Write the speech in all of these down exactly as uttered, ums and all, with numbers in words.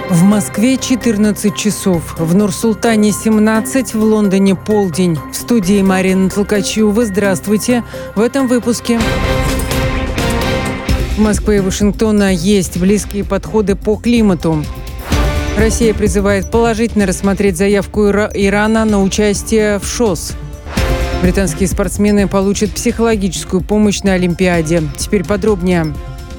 В Москве четырнадцать часов, в Нур-Султане семнадцать, в Лондоне полдень. В студии Марина Толкачева. Здравствуйте. В этом выпуске. В Москве и Вашингтона есть близкие подходы по климату. Россия призывает положительно рассмотреть заявку Ира- Ирана на участие в ШОС. Британские спортсмены получат психологическую помощь на Олимпиаде. Теперь подробнее.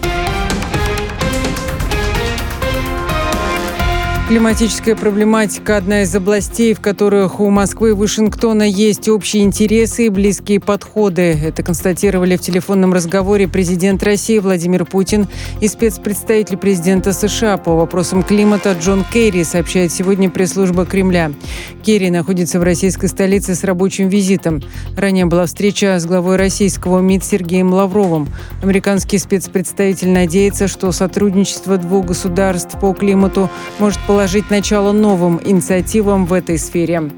Климатическая проблематика – одна из областей, в которых у Москвы и Вашингтона есть общие интересы и близкие подходы. Это констатировали в телефонном разговоре президент России Владимир Путин и спецпредставитель президента США по вопросам климата Джон Керри, сообщает сегодня пресс-служба Кремля. Керри находится в российской столице с рабочим визитом. Ранее была встреча с главой российского МИД Сергеем Лавровым. Американский спецпредставитель надеется, что сотрудничество двух государств по климату может положить положить начало новым инициативам в этой сфере.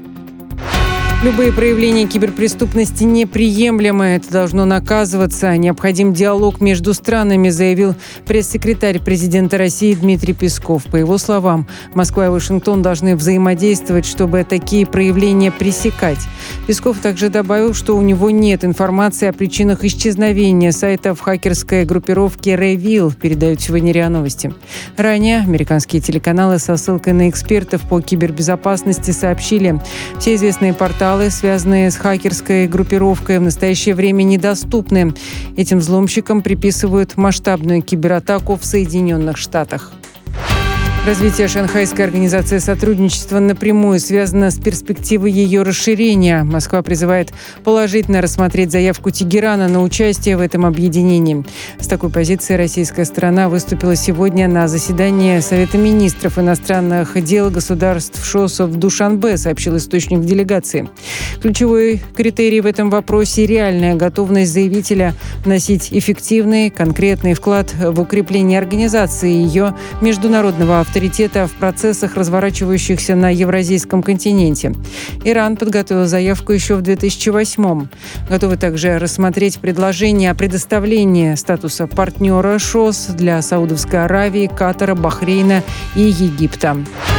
Любые проявления киберпреступности неприемлемы. Это должно наказываться. Необходим диалог между странами, заявил пресс-секретарь президента России Дмитрий Песков. По его словам, Москва и Вашингтон должны взаимодействовать, чтобы такие проявления пресекать. Песков также добавил, что у него нет информации о причинах исчезновения сайтов хакерской группировки Rayville, передают сегодня РИА Новости. Ранее американские телеканалы со ссылкой на экспертов по кибербезопасности сообщили, все известные порталы, связанные с хакерской группировкой, в настоящее время недоступны. Этим взломщикам приписывают масштабную кибератаку в Соединенных Штатах. Развитие Шанхайской организации сотрудничества напрямую связано с перспективой ее расширения. Москва призывает положительно рассмотреть заявку Тегерана на участие в этом объединении. С такой позицией российская сторона выступила сегодня на заседании Совета министров иностранных дел государств ШОС в Душанбе, сообщил источник делегации. Ключевой критерий в этом вопросе – реальная готовность заявителя вносить эффективный, конкретный вклад в укрепление организации и ее международного авторитета авторитета в процессах, разворачивающихся на Евразийском континенте. Иран подготовил заявку еще в две тысячи восьмом. Готовы также рассмотреть предложение о предоставлении статуса партнера ШОС для Саудовской Аравии, Катара, Бахрейна и Египта.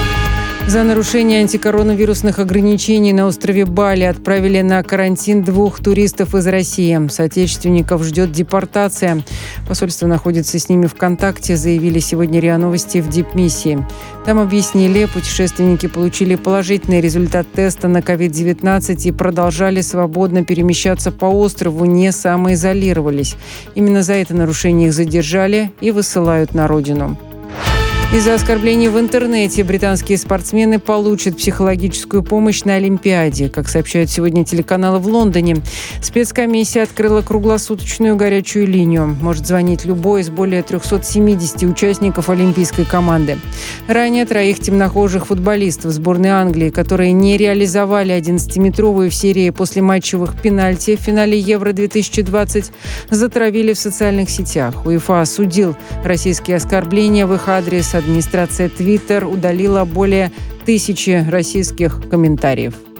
За нарушение антикоронавирусных ограничений на острове Бали отправили на карантин двух туристов из России. Соотечественников ждет депортация. Посольство находится с ними в контакте, заявили сегодня РИА Новости в дипмиссии. Там объяснили, путешественники получили положительный результат теста на ковид девятнадцать и продолжали свободно перемещаться по острову, не самоизолировались. Именно за это нарушение их задержали и высылают на родину. Из-за оскорблений в интернете британские спортсмены получат психологическую помощь на Олимпиаде. Как сообщают сегодня телеканалы в Лондоне, спецкомиссия открыла круглосуточную горячую линию. Может звонить любой из более трехсот семидесяти участников олимпийской команды. Ранее троих темнокожих футболистов сборной Англии, которые не реализовали одиннадцатиметровую в серии послематчевых пенальти в финале Евро две тысячи двадцать, затравили в социальных сетях. УЕФА осудил российские оскорбления в их адрес. Администрация Twitter удалила более тысячи российских комментариев.